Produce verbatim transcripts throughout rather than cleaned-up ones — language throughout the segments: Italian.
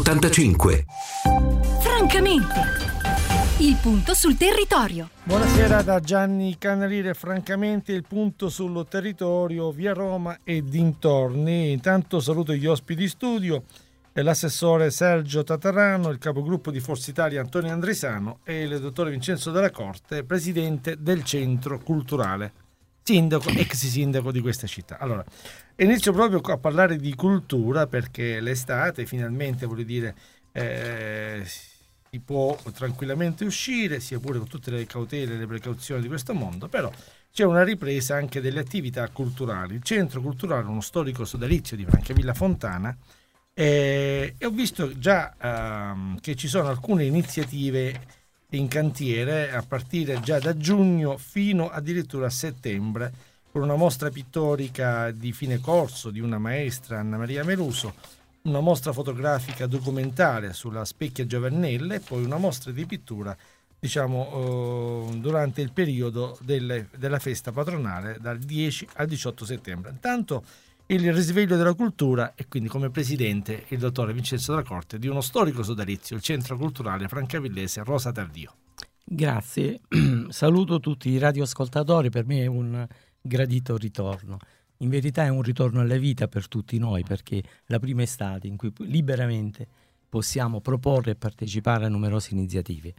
ottantacinque. Francamente, il punto sul territorio. Buonasera da Gianni Canalire. Francamente il punto sul territorio, via Roma e dintorni. Intanto saluto gli ospiti di studio, l'assessore Sergio Tatarano, il capogruppo di Forza Italia Antonio Andrisano e il dottore Vincenzo Della Corte, presidente del Centro Culturale, sindaco, ex sindaco di questa città. Allora, inizio proprio a parlare di cultura perché l'estate finalmente, voglio dire, eh, si può tranquillamente uscire, sia pure con tutte le cautele e le precauzioni di questo mondo, però c'è una ripresa anche delle attività culturali. Il Centro Culturale è uno storico sodalizio di Francavilla Fontana eh, e ho visto già ehm, che ci sono alcune iniziative in cantiere a partire già da giugno fino addirittura a settembre, con una mostra pittorica di fine corso di una maestra, Anna Maria Meluso, una mostra fotografica documentaria sulla Specchia Giovannella e poi una mostra di pittura, diciamo, eh, durante il periodo delle, della festa patronale dal dieci al diciotto settembre. Intanto il risveglio della cultura e quindi come presidente il dottore Vincenzo Della Corte di uno storico sodalizio, il Centro Culturale Francavillese Rosa Tardio. Grazie, saluto tutti i radioascoltatori, per me è un gradito ritorno. In verità è un ritorno alla vita per tutti noi, perché la prima estate in cui liberamente possiamo proporre e partecipare a numerose iniziative.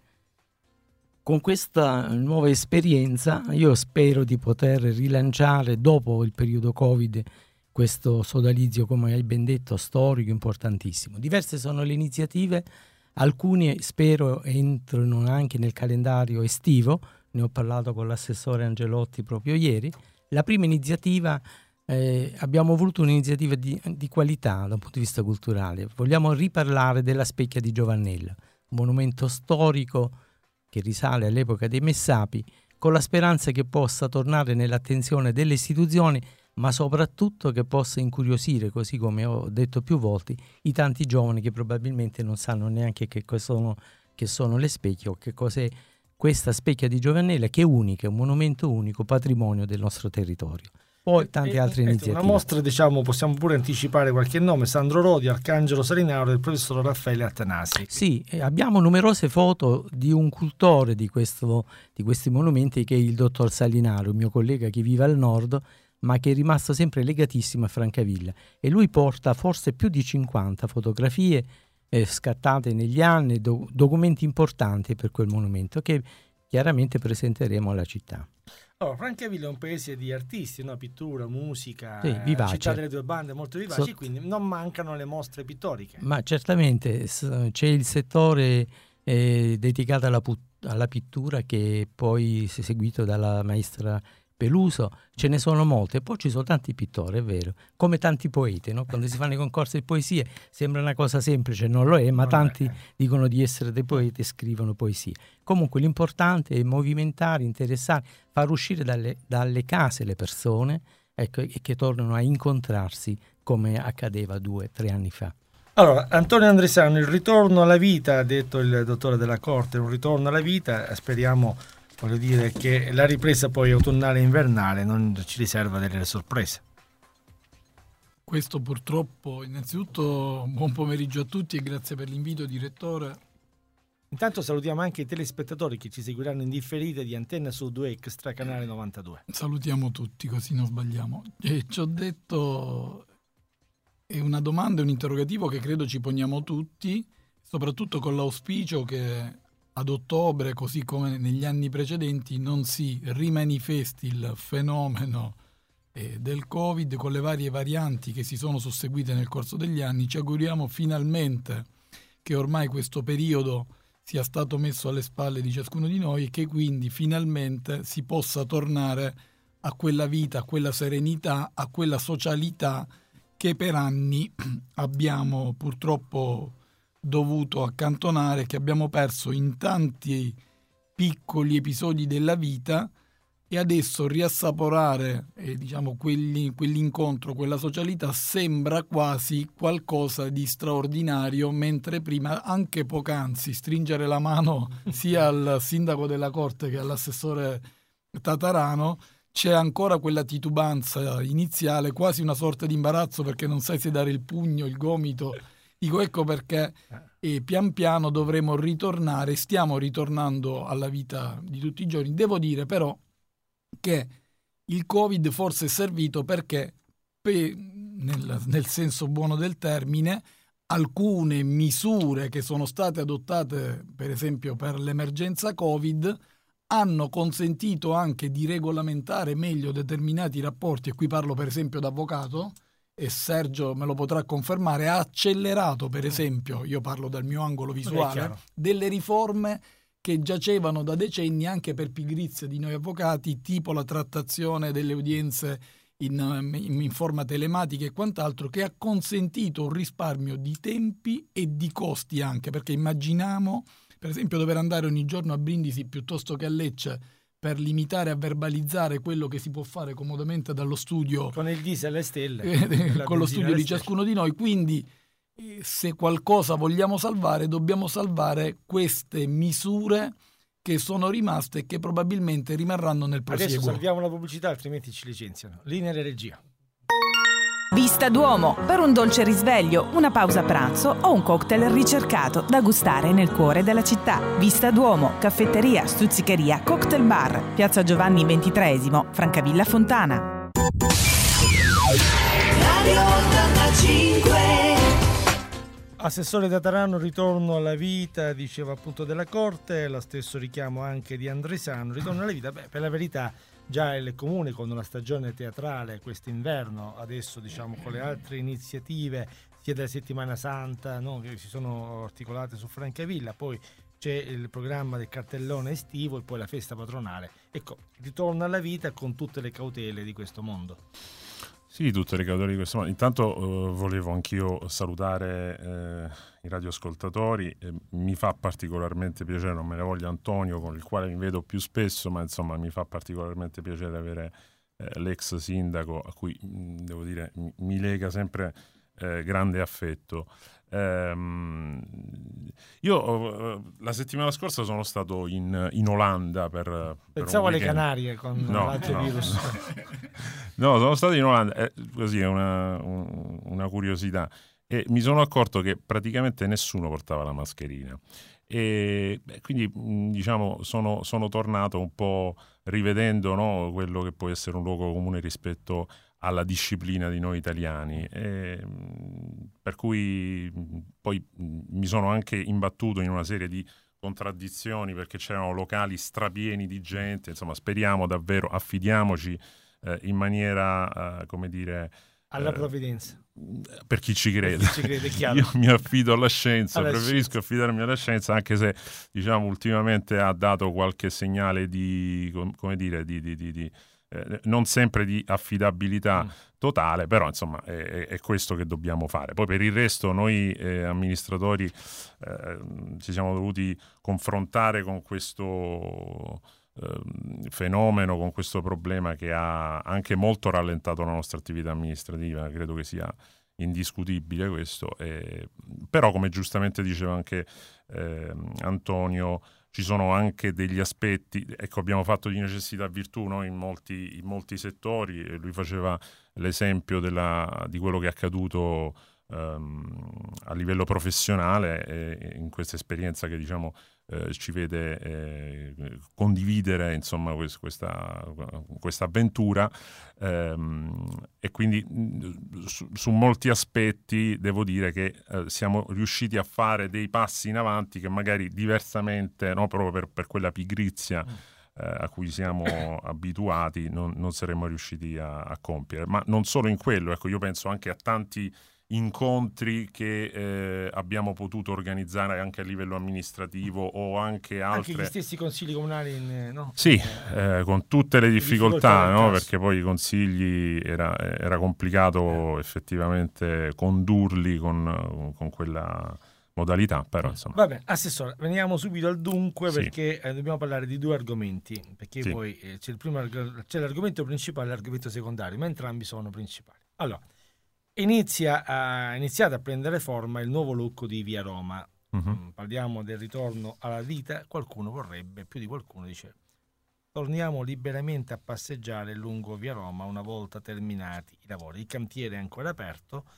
Con questa nuova esperienza io spero di poter rilanciare dopo il periodo Covid questo sodalizio, come hai ben detto, storico, importantissimo. Diverse sono le iniziative, alcune spero entrino anche nel calendario estivo, ne ho parlato con l'assessore Angelotti proprio ieri. La prima iniziativa, eh, abbiamo voluto un'iniziativa di, di qualità da un punto di vista culturale. Vogliamo riparlare della Specchia di Giovannella, un monumento storico che risale all'epoca dei Messapi, con la speranza che possa tornare nell'attenzione delle istituzioni, ma soprattutto che possa incuriosire, così come ho detto più volte, i tanti giovani che probabilmente non sanno neanche che cosa sono, che sono le specchie o che cos'è questa Specchia di Giovannella, che è unica, è un monumento unico, patrimonio del nostro territorio. Poi tante altre eh, iniziative. Una mostra, diciamo, possiamo pure anticipare qualche nome: Sandro Rodi, Arcangelo Salinaro e il professor Raffaele Attanasi. Sì, abbiamo numerose foto di un cultore di, questo, di questi monumenti, che è il dottor Salinaro, un mio collega che vive al nord, ma che è rimasto sempre legatissimo a Francavilla, e lui porta forse più di cinquanta fotografie eh, scattate negli anni, do- documenti importanti per quel monumento che chiaramente presenteremo alla città. Allora, Francavilla è un paese di artisti, no? Pittura, musica, sì, vivace. Città delle due bande, molto vivaci, So- quindi non mancano le mostre pittoriche. Ma certamente s- c'è il settore eh, dedicato alla, put- alla pittura, che poi si è seguito dalla maestra Peluso, ce ne sono molte, poi ci sono tanti pittori, è vero, come tanti poeti, no? Quando si fanno i concorsi di poesie sembra una cosa semplice, non lo è, ma non tanti è. dicono di essere dei poeti e scrivono poesie. Comunque l'importante è movimentare, interessare, far uscire dalle, dalle case le persone, ecco, e che tornano a incontrarsi come accadeva due o tre anni fa. Allora, Antonio Andrisano, il ritorno alla vita, ha detto il dottore Della Corte, un ritorno alla vita, speriamo, voglio dire, che la ripresa poi autunnale e invernale non ci riserva delle sorprese. Questo purtroppo, innanzitutto buon pomeriggio a tutti e grazie per l'invito, direttore. Intanto salutiamo anche i telespettatori che ci seguiranno in differita di Antenna Sud due Extra, canale novantadue. Salutiamo tutti, così non sbagliamo. E ci ho detto, è una domanda, un interrogativo che credo ci poniamo tutti, soprattutto con l'auspicio che ad ottobre, così come negli anni precedenti, non si rimanifesti il fenomeno eh, del Covid con le varie varianti che si sono susseguite nel corso degli anni. Ci auguriamo finalmente che ormai questo periodo sia stato messo alle spalle di ciascuno di noi e che quindi finalmente si possa tornare a quella vita, a quella serenità, a quella socialità che per anni abbiamo purtroppo dovuto accantonare, che abbiamo perso in tanti piccoli episodi della vita, e adesso riassaporare eh, diciamo quelli, quell'incontro, quella socialità sembra quasi qualcosa di straordinario, mentre prima, anche poc'anzi, stringere la mano sia al sindaco Della Corte che all'assessore Tatarano, c'è ancora quella titubanza iniziale, quasi una sorta di imbarazzo, perché non sai se dare il pugno, il gomito, Dico, ecco perché eh, pian piano dovremo ritornare, stiamo ritornando alla vita di tutti i giorni. Devo dire però che il Covid forse è servito perché, pe, nel, nel senso buono del termine, alcune misure che sono state adottate, per esempio per l'emergenza Covid, hanno consentito anche di regolamentare meglio determinati rapporti, e qui parlo per esempio da avvocato, e Sergio me lo potrà confermare, ha accelerato per esempio, io parlo dal mio angolo visuale, delle riforme che giacevano da decenni anche per pigrizia di noi avvocati, tipo la trattazione delle udienze in, in forma telematica e quant'altro, che ha consentito un risparmio di tempi e di costi anche, perché immaginiamo per esempio dover andare ogni giorno a Brindisi piuttosto che a Lecce per limitare a verbalizzare quello che si può fare comodamente dallo studio con il diesel alle stelle eh, con lo studio di ciascuno di noi. Quindi eh, se qualcosa vogliamo salvare, dobbiamo salvare queste misure che sono rimaste e che probabilmente rimarranno nel prosieguo. Adesso salviamo la pubblicità, altrimenti ci licenziano. Linea di regia. Vista Duomo, per un dolce risveglio, una pausa pranzo o un cocktail ricercato da gustare nel cuore della città. Vista Duomo, caffetteria, stuzzicheria, cocktail bar, Piazza Giovanni ventitreesimo, Francavilla Fontana. Radio ottantacinque. Assessore Tatarano, ritorno alla vita, diceva appunto della Corte, lo stesso richiamo anche di Andresano, ritorno alla vita. Beh, per la verità già il Comune con una stagione teatrale quest'inverno, adesso diciamo con le altre iniziative sia della Settimana Santa, no, che si sono articolate su Francavilla, poi c'è il programma del cartellone estivo e poi la festa patronale. Ecco, ritorno alla vita con tutte le cautele di questo mondo. Sì, tutte le cautele di questo mondo. Intanto eh, volevo anch'io salutare eh, i radioascoltatori. Eh, mi fa particolarmente piacere, non me ne voglia Antonio, con il quale mi vedo più spesso, ma insomma mi fa particolarmente piacere avere eh, l'ex sindaco a cui mh, devo dire mi, mi lega sempre eh, grande affetto. Ehm, io eh, la settimana scorsa sono stato in, in Olanda per, per pensavo alle Canarie con no, l'altro no. virus. No, sono stato in Olanda, eh, così è una, un, una curiosità, e mi sono accorto che praticamente nessuno portava la mascherina e beh, quindi diciamo sono, sono tornato un po' rivedendo, no, quello che può essere un luogo comune rispetto alla disciplina di noi italiani, e, per cui poi mi sono anche imbattuto in una serie di contraddizioni perché c'erano locali strapieni di gente, insomma speriamo davvero, affidiamoci eh, in maniera, eh, come dire... alla eh, provvidenza. Per chi ci crede, per chi ci crede, chiaro. Io mi affido alla scienza, alla preferisco scienza. affidarmi alla scienza, anche se diciamo ultimamente ha dato qualche segnale di, come dire, di... di, di, di Eh, non sempre di affidabilità mm. totale, però insomma è, è questo che dobbiamo fare. Poi per il resto noi eh, amministratori eh, ci siamo dovuti confrontare con questo eh, fenomeno, con questo problema che ha anche molto rallentato la nostra attività amministrativa, credo che sia indiscutibile questo, eh, però come giustamente diceva anche eh, Antonio, ci sono anche degli aspetti, ecco, abbiamo fatto di necessità virtù, no? in, molti, in molti settori, e lui faceva l'esempio della, di quello che è accaduto um, a livello professionale, e in questa esperienza che diciamo eh, ci vede eh, condividere insomma quest, questa, questa avventura, ehm, e quindi su, su molti aspetti devo dire che eh, siamo riusciti a fare dei passi in avanti che magari diversamente, no, proprio per, per quella pigrizia eh, a cui siamo abituati, non, non saremmo riusciti a, a compiere. Ma non solo in quello, ecco, io penso anche a tanti incontri che eh, abbiamo potuto organizzare anche a livello amministrativo o anche altre... Anche gli stessi consigli comunali, in, no? Sì, eh, con tutte le difficoltà, difficoltà no? Perché poi i consigli era, era complicato effettivamente condurli con, con quella modalità, però insomma... Vabbè, Assessore, veniamo subito al dunque, Sì. perché eh, dobbiamo parlare di due argomenti, perché Sì. poi eh, c'è, il primo, arg- c'è l'argomento principale e l'argomento secondario, ma entrambi sono principali. Allora, Inizia a, iniziato a prendere forma il nuovo look di Via Roma. Uh-huh. Mm, parliamo del ritorno alla vita. Qualcuno vorrebbe, più di qualcuno dice, torniamo liberamente a passeggiare lungo Via Roma una volta terminati i lavori. Il cantiere è ancora aperto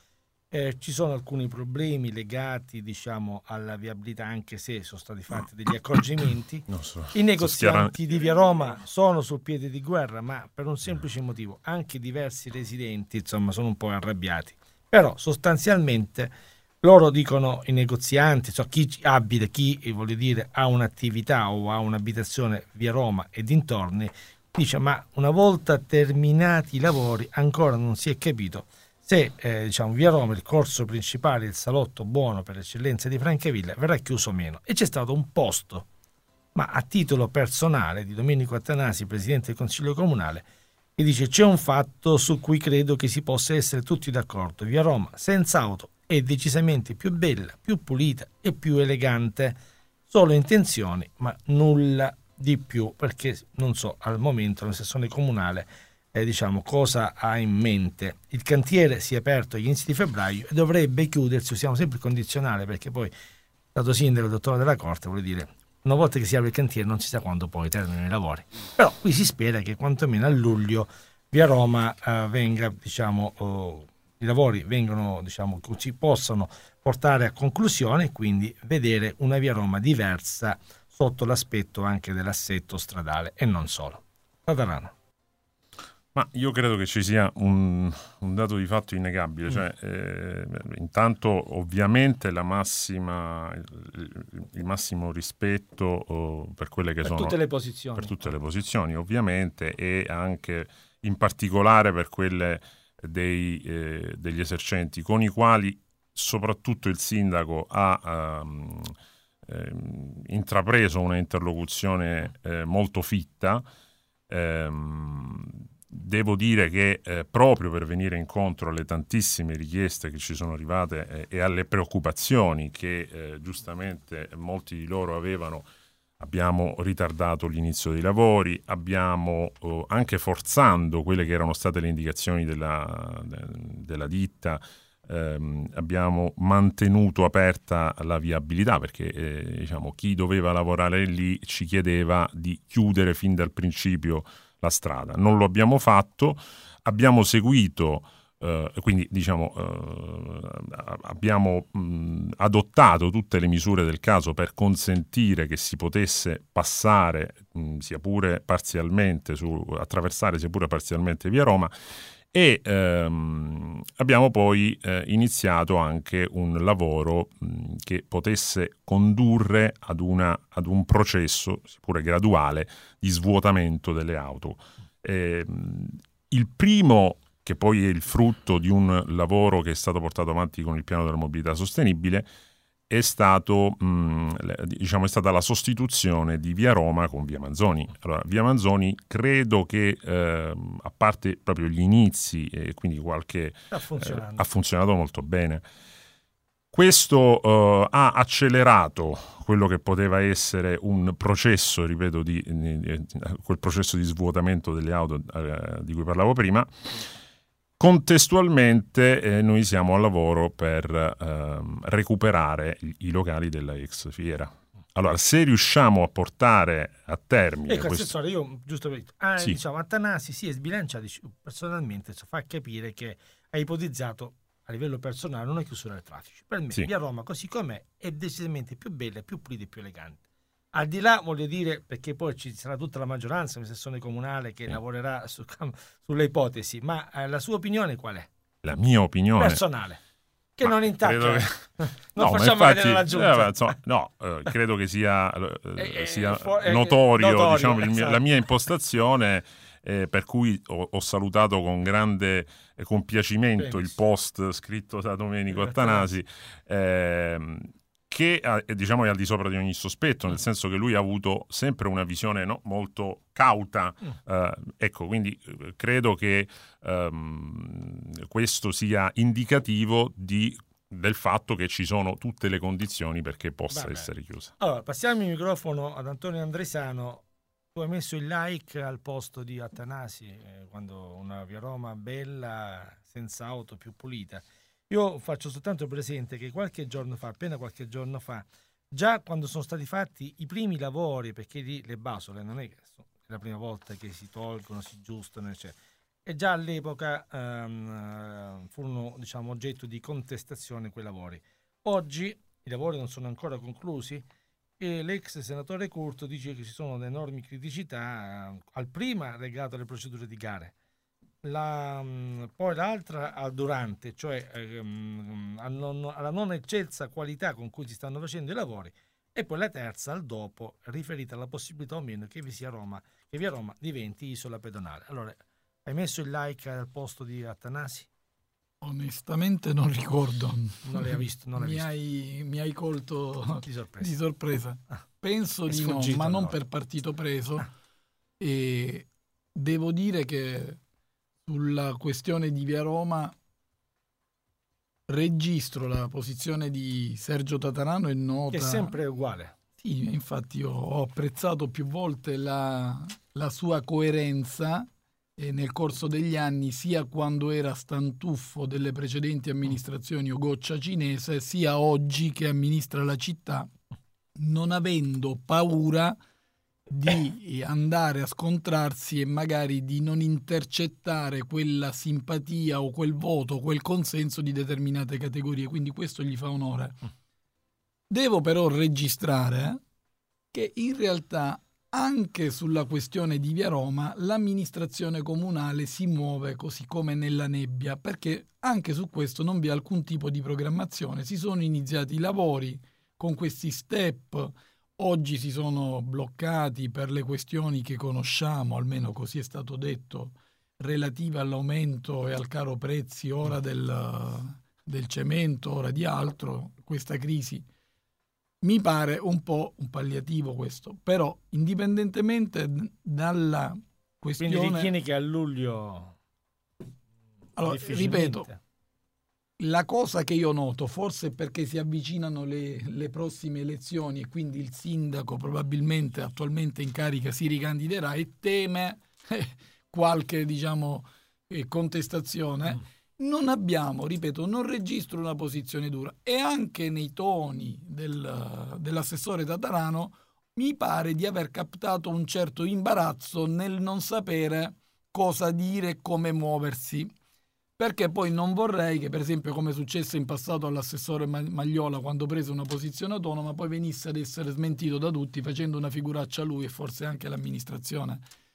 Eh, ci sono alcuni problemi legati, diciamo, alla viabilità, anche se sono stati fatti degli accorgimenti. So, I negozianti so di Via Roma sono sul piede di guerra, ma per un semplice motivo: anche diversi residenti, insomma, sono un po' arrabbiati. Però sostanzialmente loro dicono, i negozianti, so, chi abita, chi voglio dire ha un'attività o ha un'abitazione Via Roma e dintorni, dice: ma una volta terminati i lavori ancora non si è capito se eh, diciamo, Via Roma, il corso principale, il salotto buono per eccellenza di Francavilla, verrà chiuso o meno. E c'è stato un posto, ma a titolo personale, di Domenico Attanasi, presidente del Consiglio Comunale, che dice: c'è un fatto su cui credo che si possa essere tutti d'accordo. Via Roma senza auto è decisamente più bella, più pulita e più elegante. Solo intenzioni, ma nulla di più, perché non so al momento l'assessore comunale Eh, diciamo cosa ha in mente. Il cantiere si è aperto agli inizi di febbraio e dovrebbe chiudersi, usiamo sempre il condizionale perché poi, dato sindaco, il dottore della Corte, vuol dire una volta che si apre il cantiere non si sa quando poi terminano i lavori, però qui si spera che quantomeno a luglio Via Roma eh, venga, diciamo, oh, i lavori vengano, diciamo, si possano portare a conclusione e quindi vedere una Via Roma diversa sotto l'aspetto anche dell'assetto stradale e non solo. Tatarano. Ma io credo che ci sia un, un dato di fatto innegabile, cioè eh, intanto ovviamente la massima, il, il massimo rispetto oh, per quelle che per sono tutte le posizioni, per tutte le posizioni ovviamente, e anche in particolare per quelle dei, eh, degli esercenti con i quali soprattutto il sindaco ha um, eh, intrapreso una interlocuzione eh, molto fitta. ehm, Devo dire che eh, proprio per venire incontro alle tantissime richieste che ci sono arrivate eh, e alle preoccupazioni che eh, giustamente molti di loro avevano, abbiamo ritardato l'inizio dei lavori, abbiamo eh, anche forzando quelle che erano state le indicazioni della, de, della ditta, ehm, abbiamo mantenuto aperta la viabilità perché eh, diciamo, chi doveva lavorare lì ci chiedeva di chiudere fin dal principio la strada. Non lo abbiamo fatto, abbiamo seguito, eh, quindi diciamo eh, abbiamo mh, adottato tutte le misure del caso per consentire che si potesse passare, mh, sia pure parzialmente, su, attraversare sia pure parzialmente Via Roma, e ehm, abbiamo poi eh, iniziato anche un lavoro mh, che potesse condurre ad, una, ad un processo, seppure graduale, di svuotamento delle auto. Eh, il primo, che poi è il frutto di un lavoro che è stato portato avanti con il piano della mobilità sostenibile, è stato mh, diciamo è stata la sostituzione di Via Roma con Via Manzoni. Allora, Via Manzoni credo che eh, a parte proprio gli inizi e quindi qualche sta funzionando. Eh, ha funzionato molto bene. Questo eh, ha accelerato quello che poteva essere un processo, ripeto, di, di, di quel processo di svuotamento delle auto eh, di cui parlavo prima. Contestualmente eh, noi siamo al lavoro per ehm, recuperare i, i locali della ex fiera. Allora, se riusciamo a portare a termine ecco, questo... assessore, io giusto per ah, sì. diciamo, Attanasi si è sbilanciato, personalmente fa capire che ha ipotizzato a livello personale una chiusura del traffico. Per me sì. Via Roma così com'è è decisamente più bella, più pulita e più elegante. Al di là, voglio dire, perché poi ci sarà tutta la maggioranza, una sessione comunale che sì. lavorerà su, sulle ipotesi, ma eh, la sua opinione qual è? La mia opinione personale, che ma non intacca, che... no, non facciamo infatti, vedere la giunta. Eh, insomma, no, eh, credo che sia, eh, sia eh, notorio, notorio diciamo, il mio, esatto. la mia impostazione. Eh, per cui ho, ho salutato con grande eh, compiacimento Penso. il post scritto da Domenico Attanasi, eh, che eh, diciamo è al di sopra di ogni sospetto, nel senso che lui ha avuto sempre una visione no, molto cauta, eh, ecco, quindi eh, credo che ehm, questo sia indicativo di del fatto che ci sono tutte le condizioni perché possa Vabbè. essere chiusa. Allora, passiamo il microfono ad Antonio Andresano. Tu hai messo il like al posto di Attanasi eh, quando una Via Roma bella, senza auto, più pulita. Io faccio soltanto presente che qualche giorno fa, appena qualche giorno fa, già quando sono stati fatti i primi lavori, perché lì le basole non è che è la prima volta che si tolgono, si giustano, eccetera. e già all'epoca ehm, furono, diciamo, oggetto di contestazione quei lavori. Oggi i lavori non sono ancora conclusi e l'ex senatore Curto dice che ci sono enormi criticità, eh, al prima legato alle procedure di gare, la, poi l'altra al durante, cioè ehm, al non, alla non eccelsa qualità con cui si stanno facendo i lavori, e poi la terza al dopo, riferita alla possibilità o meno che vi sia Roma, che via Roma diventi isola pedonale. Allora, hai messo il like al posto di Attanasi? Onestamente non ricordo. Non l'hai visto? Non l'hai mi, visto. Hai, mi hai colto di sorpresa. Di sorpresa. Ah, Penso di no, ma non per partito preso. Ah. E devo dire che sulla questione di via Roma registro la posizione di Sergio Tatarano e nota... Che è sempre uguale. Sì, infatti io ho apprezzato più volte la, la sua coerenza e nel corso degli anni, sia quando era stantuffo delle precedenti amministrazioni o goccia cinese, sia oggi che amministra la città, non avendo paura di andare a scontrarsi e magari di non intercettare quella simpatia o quel voto, quel consenso di determinate categorie. Quindi questo gli fa onore. Devo però registrare che in realtà anche sulla questione di via Roma l'amministrazione comunale si muove così come nella nebbia, perché anche su questo non vi è alcun tipo di programmazione. Si sono iniziati i lavori con questi step, oggi si sono bloccati per le questioni che conosciamo, almeno così è stato detto, relative all'aumento e al caro prezzi ora del, del cemento, ora di altro, questa crisi. Mi pare un po' un palliativo questo, però indipendentemente dalla questione... Quindi ritieni che a luglio... Allora, ripeto, la cosa che io noto, forse perché si avvicinano le, le prossime elezioni e quindi il sindaco probabilmente attualmente in carica si ricandiderà e teme eh, qualche, diciamo, eh, contestazione... Mm. Non abbiamo, ripeto, non registro una posizione dura e anche nei toni del, dell'assessore Tatarano mi pare di aver captato un certo imbarazzo nel non sapere cosa dire e come muoversi, perché poi non vorrei che, per esempio, come è successo in passato all'assessore Magliola quando prese una posizione autonoma, poi venisse ad essere smentito da tutti facendo una figuraccia a lui e forse anche l'amministrazione.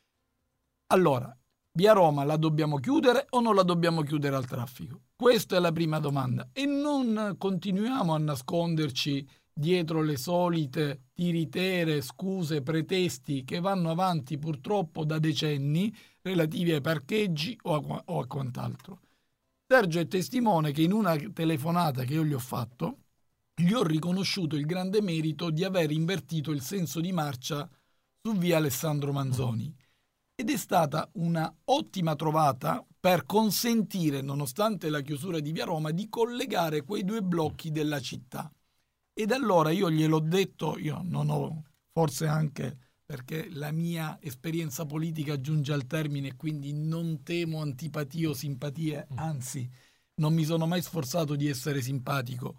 Allora, via Roma la dobbiamo chiudere o non la dobbiamo chiudere al traffico? Questa è la prima domanda. E non continuiamo a nasconderci dietro le solite tiritere, scuse, pretesti che vanno avanti purtroppo da decenni relativi ai parcheggi o a, o a quant'altro. Sergio è testimone che in una telefonata che io gli ho fatto gli ho riconosciuto il grande merito di aver invertito il senso di marcia su via Alessandro Manzoni. Ed è stata una ottima trovata per consentire, nonostante la chiusura di via Roma, di collegare quei due blocchi della città. Ed allora io gliel'ho detto, io non ho, forse anche perché la mia esperienza politica giunge al termine e quindi non temo antipatie o simpatie, anzi non mi sono mai sforzato di essere simpatico.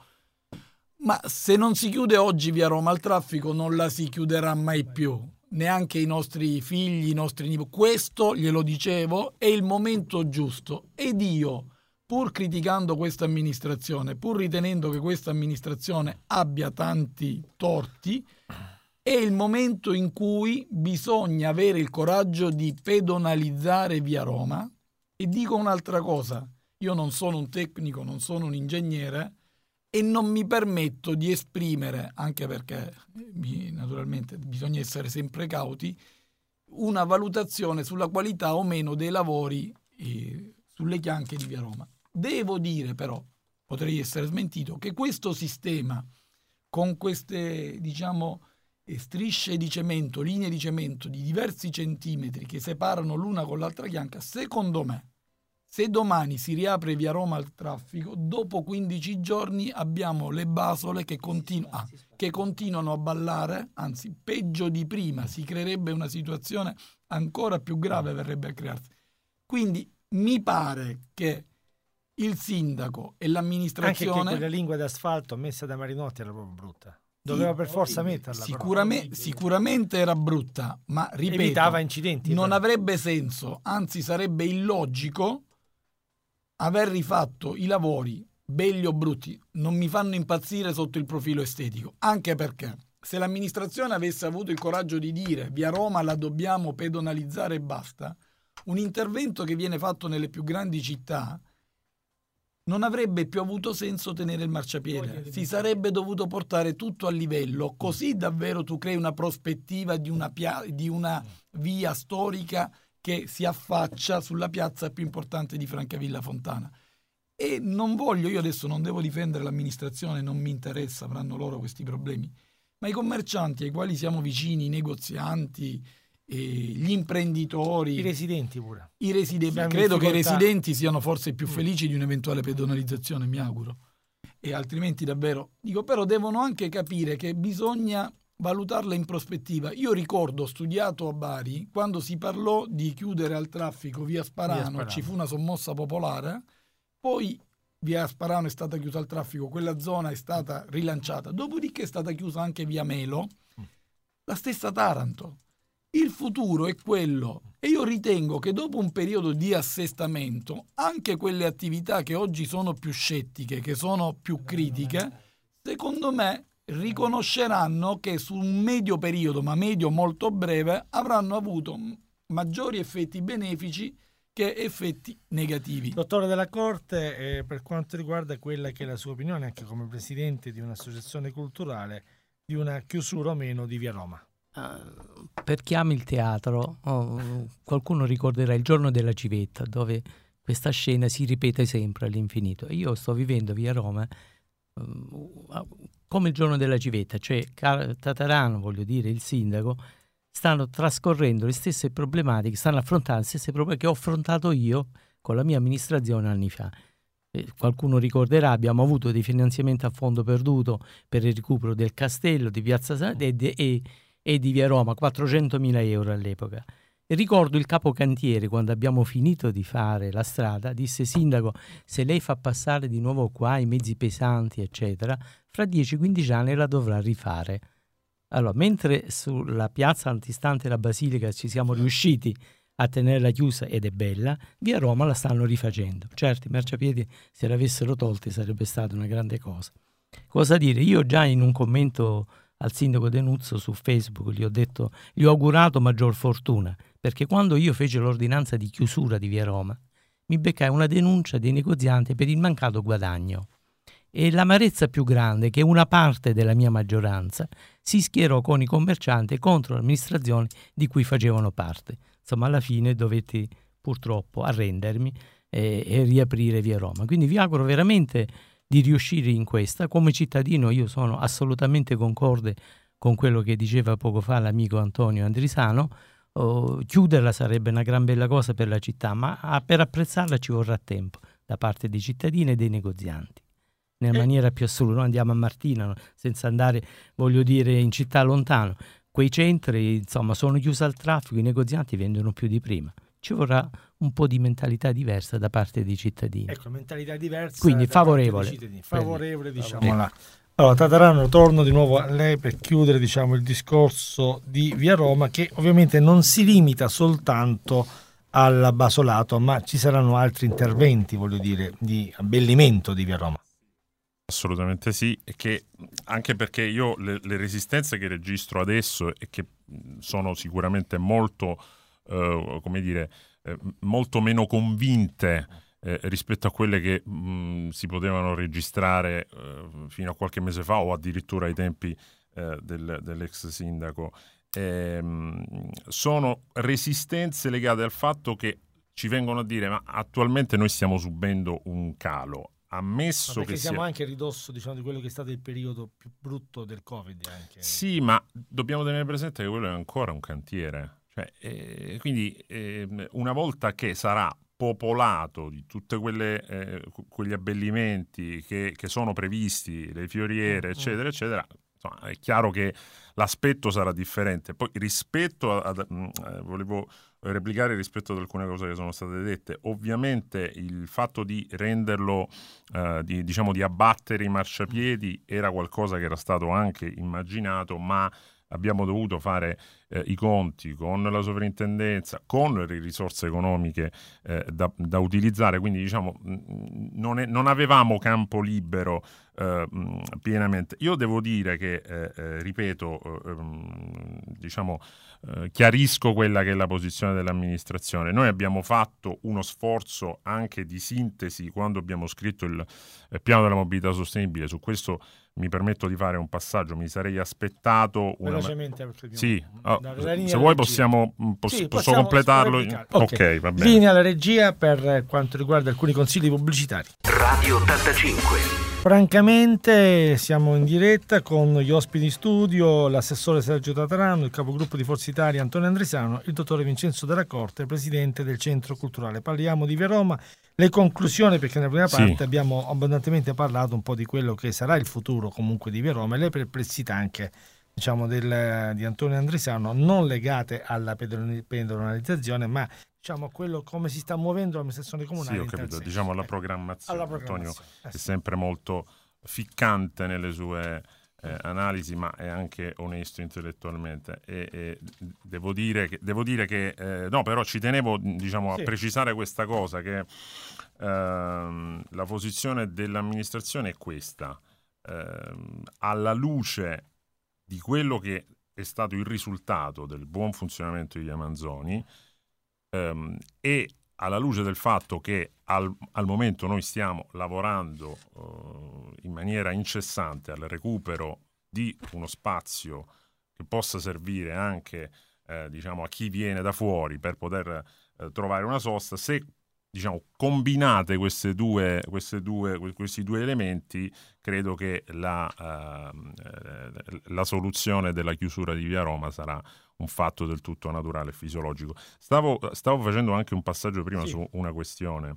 Ma se non si chiude oggi via Roma al traffico non la si chiuderà mai più. Neanche i nostri figli, i nostri nipoti. Questo, glielo dicevo, è il momento giusto. Ed io, pur criticando questa amministrazione, pur ritenendo che questa amministrazione abbia tanti torti, è il momento in cui bisogna avere il coraggio di pedonalizzare via Roma. E dico un'altra cosa, io non sono un tecnico, non sono un ingegnere, e non mi permetto di esprimere, anche perché naturalmente bisogna essere sempre cauti, una valutazione sulla qualità o meno dei lavori eh, sulle chianche di via Roma. Devo dire però, potrei essere smentito, che questo sistema con queste, diciamo, strisce di cemento, linee di cemento di diversi centimetri che separano l'una con l'altra chianca, secondo me, se domani si riapre via Roma al traffico, dopo quindici giorni abbiamo le basole che, continu- ah, che continuano a ballare, anzi peggio di prima, si creerebbe una situazione ancora più grave, verrebbe a crearsi. Quindi mi pare che il sindaco e l'amministrazione... Anche che quella lingua d'asfalto messa da Marinotti era proprio brutta. Doveva per forza metterla. Sicuramente, sicuramente era brutta, ma ripeto, evitava incidenti. Non però. avrebbe senso, anzi sarebbe illogico aver rifatto i lavori, belli o brutti, non mi fanno impazzire sotto il profilo estetico, anche perché se l'amministrazione avesse avuto il coraggio di dire via Roma la dobbiamo pedonalizzare e basta, un intervento che viene fatto nelle più grandi città non avrebbe più avuto senso tenere il marciapiede, si sarebbe dovuto portare tutto a livello, così davvero tu crei una prospettiva di una, pia- di una via storica che si affaccia sulla piazza più importante di Francavilla Fontana. E non voglio, io adesso non devo difendere l'amministrazione, non mi interessa, avranno loro questi problemi, ma i commercianti ai quali siamo vicini, i negozianti, e gli imprenditori, i residenti pure. I residenti, Siamo credo che i difficoltà. residenti siano forse più felici di un'eventuale pedonalizzazione, mi auguro. E altrimenti davvero, dico, però devono anche capire che bisogna valutarla in prospettiva. Io ricordo, ho studiato a Bari, quando si parlò di chiudere al traffico via Sparano, via Sparano. Ci fu una sommossa popolare, poi via Sparano è stata chiusa al traffico, quella zona è stata rilanciata, dopodiché è stata chiusa anche via Melo, la stessa Taranto. Il futuro è quello, e io ritengo che dopo un periodo di assestamento anche quelle attività che oggi sono più scettiche, che sono più critiche, secondo me riconosceranno che su un medio periodo, ma medio molto breve, avranno avuto maggiori effetti benefici che effetti negativi. Dottore della Corte, eh, per quanto riguarda quella che è la sua opinione anche come presidente di un'associazione culturale di una chiusura o meno di via Roma. Uh, per chi ama il teatro, oh, qualcuno ricorderà Il giorno della civetta, dove questa scena si ripete sempre all'infinito. Io sto vivendo via Roma uh, come il giorno della civetta, cioè Tatarano, voglio dire, il sindaco, stanno trascorrendo le stesse problematiche, stanno affrontando le stesse problemi che ho affrontato io con la mia amministrazione anni fa. Eh, qualcuno ricorderà, abbiamo avuto dei finanziamenti a fondo perduto per il recupero del castello di Piazza San e, e e di via Roma, quattrocentomila euro all'epoca. E ricordo il capocantiere, quando abbiamo finito di fare la strada, disse: sindaco, se lei fa passare di nuovo qua i mezzi pesanti, eccetera, fra dieci quindici anni la dovrà rifare. Allora, mentre sulla piazza antistante la Basilica ci siamo riusciti a tenerla chiusa ed è bella, via Roma la stanno rifacendo. Certo, i marciapiedi, se l'avessero tolti, sarebbe stata una grande cosa. Cosa dire? Io già in un commento al sindaco Denuzzo su Facebook gli ho detto, gli ho augurato maggior fortuna, perché quando io feci l'ordinanza di chiusura di via Roma mi beccai una denuncia dei negozianti per il mancato guadagno, e l'amarezza più grande è che una parte della mia maggioranza si schierò con i commercianti contro l'amministrazione di cui facevano parte. Insomma, alla fine dovetti purtroppo arrendermi e, e riaprire via Roma. Quindi vi auguro veramente di riuscire in questa. Come cittadino io sono assolutamente concorde con quello che diceva poco fa l'amico Antonio Andrisano. Oh, chiuderla sarebbe una gran bella cosa per la città, ma ah, per apprezzarla ci vorrà tempo da parte dei cittadini e dei negozianti, nella eh. maniera più assoluta. Noi andiamo a Martina senza andare, voglio dire, in città lontano, quei centri insomma sono chiusi al traffico, i negozianti vendono più di prima. Ci vorrà un po' di mentalità diversa da parte dei cittadini. Ecco, mentalità diversa. Quindi favorevole. Favorevole, diciamo. Ecco. Allora, Tatarano, torno di nuovo a lei per chiudere, diciamo, il discorso di via Roma, che ovviamente non si limita soltanto al basolato, ma ci saranno altri interventi, voglio dire, di abbellimento di via Roma. Assolutamente sì, e che anche perché io le, le resistenze che registro adesso e che sono sicuramente molto Uh, come dire, eh, molto meno convinte eh, rispetto a quelle che mh, si potevano registrare uh, fino a qualche mese fa o addirittura ai tempi eh, del, dell'ex sindaco. Eh, sono resistenze legate al fatto che ci vengono a dire ma attualmente noi stiamo subendo un calo. Ammesso ma perché che siamo sia... anche a ridosso, diciamo, di quello che è stato il periodo più brutto del Covid. Anche. Sì, ma dobbiamo tenere presente che quello è ancora un cantiere. Cioè, eh, quindi eh, una volta che sarà popolato di tutte quelle eh, quegli abbellimenti che, che sono previsti, le fioriere, eccetera, eccetera, insomma, è chiaro che l'aspetto sarà differente. Poi rispetto a, a, a volevo replicare rispetto ad alcune cose che sono state dette. Ovviamente il fatto di renderlo, eh, di, diciamo di abbattere i marciapiedi era qualcosa che era stato anche immaginato, ma abbiamo dovuto fare eh, i conti con la sovrintendenza, con le risorse economiche eh, da, da utilizzare, quindi diciamo non, è, non avevamo campo libero eh, pienamente. Io devo dire che, eh, eh, ripeto, eh, diciamo eh, chiarisco quella che è la posizione dell'amministrazione. Noi abbiamo fatto uno sforzo anche di sintesi quando abbiamo scritto il, il piano della mobilità sostenibile. Su questo mi permetto di fare un passaggio, mi sarei aspettato una... velocemente perché sì, oh, se, se vuoi regia. possiamo, poss- Sì, posso possiamo completarlo. Ok, okay, va bene. Linea alla regia per quanto riguarda alcuni consigli pubblicitari. Radio ottantacinque. Francamente siamo in diretta con gli ospiti in studio, l'assessore Sergio Tatarano, il capogruppo di Forza Italia Antonio Andrisano, il dottore Vincenzo Della Corte, presidente del Centro Culturale. Parliamo di Via Roma, le conclusioni, perché nella prima parte sì. abbiamo abbondantemente parlato un po' di quello che sarà il futuro comunque di Via Roma e le perplessità anche diciamo del, di Antonio Andrisano, non legate alla pedonalizzazione, ma diciamo a quello come si sta muovendo l'amministrazione comunale. Sì, ho capito, diciamo alla programmazione. Alla programmazione. Antonio eh sì. è sempre molto ficcante nelle sue eh, analisi, ma è anche onesto intellettualmente. E, e devo dire che, devo dire che eh, no, però ci tenevo diciamo, sì. a precisare questa cosa, che ehm, la posizione dell'amministrazione è questa. Ehm, alla luce di quello che è stato il risultato del buon funzionamento di Via Manzoni, Um, e alla luce del fatto che al, al momento noi stiamo lavorando uh, in maniera incessante al recupero di uno spazio che possa servire anche eh, diciamo a chi viene da fuori per poter eh, trovare una sosta, se diciamo combinate queste due, queste due, questi due elementi, credo che la, uh, la soluzione della chiusura di Via Roma sarà un fatto del tutto naturale e fisiologico. Stavo, stavo facendo anche un passaggio prima sì. su una questione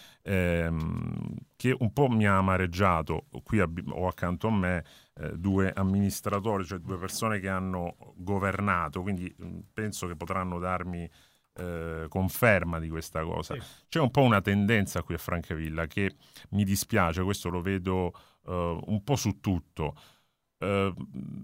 ehm, che un po' mi ha amareggiato. Qui ab- ho accanto a me eh, due amministratori, cioè due persone che hanno governato, quindi mh, penso che potranno darmi eh, conferma di questa cosa. Sì. C'è un po' una tendenza qui a Francavilla che mi dispiace, questo lo vedo eh, un po' su tutto. Uh,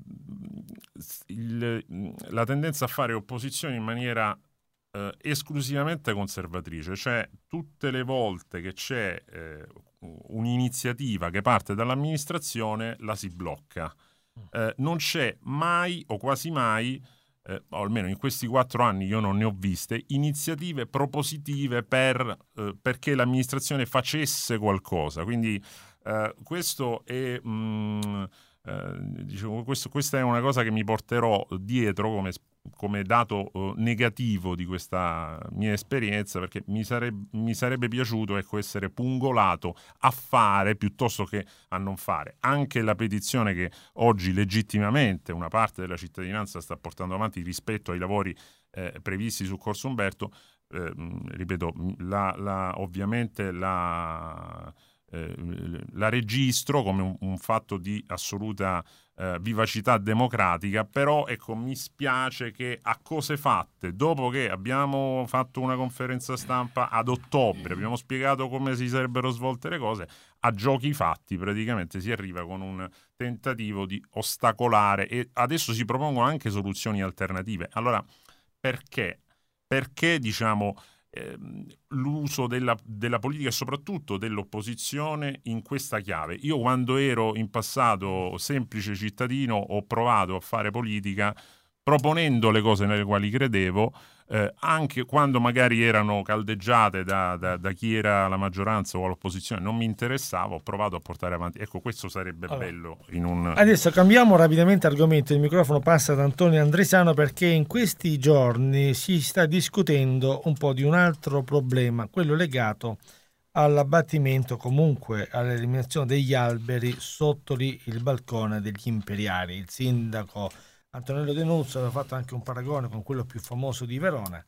il, la tendenza a fare opposizione in maniera uh, esclusivamente conservatrice, cioè tutte le volte che c'è uh, un'iniziativa che parte dall'amministrazione la si blocca. Uh, non c'è mai o quasi mai, uh, o almeno in questi quattro anni io non ne ho viste, iniziative propositive per, uh, perché l'amministrazione facesse qualcosa. Quindi uh, questo è... Um, Uh, diciamo, questo, questa è una cosa che mi porterò dietro come, come dato uh, negativo di questa mia esperienza, perché mi, sareb- mi sarebbe piaciuto ecco, essere pungolato a fare piuttosto che a non fare. Anche la petizione che oggi legittimamente una parte della cittadinanza sta portando avanti rispetto ai lavori eh, previsti su Corso Umberto, eh, ripeto, la, la, ovviamente la... Eh, la registro come un, un fatto di assoluta eh, vivacità democratica, però ecco mi spiace che a cose fatte, dopo che abbiamo fatto una conferenza stampa ad ottobre, abbiamo spiegato come si sarebbero svolte le cose, a giochi fatti praticamente si arriva con un tentativo di ostacolare e adesso si propongono anche soluzioni alternative. Allora perché? Perché diciamo l'uso della, della politica e soprattutto dell'opposizione in questa chiave? Io quando ero in passato semplice cittadino ho provato a fare politica proponendo le cose nelle quali credevo, eh, anche quando magari erano caldeggiate da, da, da chi era la maggioranza o l'opposizione, non mi interessava, ho provato a portare avanti. Ecco, questo sarebbe allora, bello in un... Adesso cambiamo rapidamente argomento, il microfono passa ad Antonio Andrisano perché in questi giorni si sta discutendo un po' di un altro problema, quello legato all'abbattimento, comunque all'eliminazione degli alberi sotto lì il balcone degli Imperiali. Il sindaco Antonello De Nuzzo aveva fatto anche un paragone con quello più famoso di Verona.